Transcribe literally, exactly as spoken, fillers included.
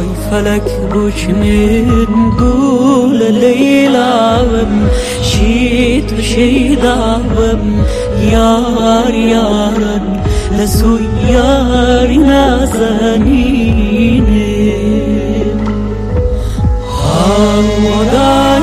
فلك بوشنين قول ليلى وم شيت وشيدا وم يار يارن لسو يار نازنين هاو